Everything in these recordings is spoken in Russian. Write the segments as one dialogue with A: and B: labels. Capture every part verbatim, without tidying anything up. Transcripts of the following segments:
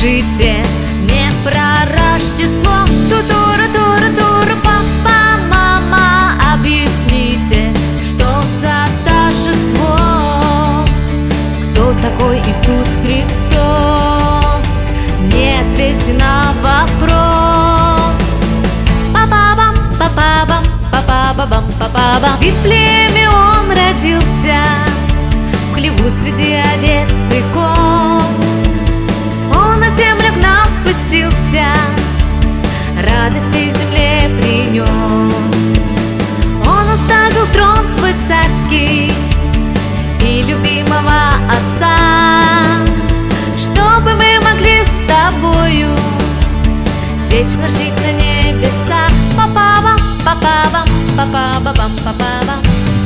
A: Расскажите мне про Рождество. Ту-тура-тура-тура, папа, мама, объясните, что за торжество? Кто такой Иисус Христос? Не ответьте на вопрос. Па-па-бам, па-па-бам, па-па-ба-бам, па-па-бам. В Вифлееме он родился, в хлеву среди овец и коз. Он на землю к нам спустился, радость всей земле принес. Он оставил трон свой царский и любимого Отца, чтобы мы могли с тобою вечно жить на небесах. Па-па-бам, па-па-бам, па-па-ба-бам, па-па-бам.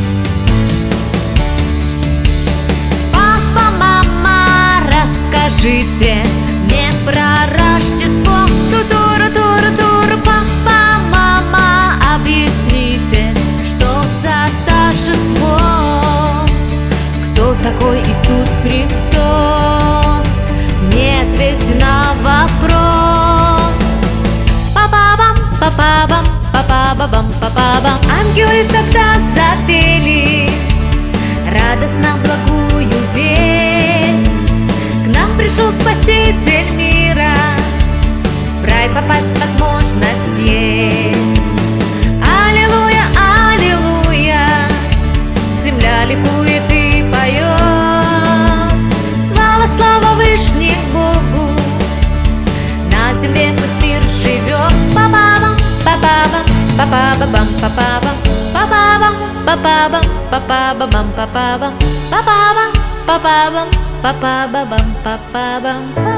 A: Папа, мама, расскажите мне про Рождество. Ту-тура-тура-тура, папа, мама, объясните, что за торжество? Кто такой Иисус Христос? Не ответьте на вопрос. Па-па-бам, па-па-бам, па-па-ба-бам, па-па-бам. Ангелы тогда запели радостно благую весть. К нам пришел Спаситель мира, в рай попасть возможность есть. Аллилуйя, аллилуйя, земля ликует и поет. Слава, слава Вышних Богу, на земле пусть мир живет. Па-па-бам, па-па-бам, па-па-ба-бам, па-па-бам, па-па-бам, па-па-бам, па-па-ба-бам, па-па-бам, па-па-бам, па-па-бам, па-па-ба-бам, па-па-бам.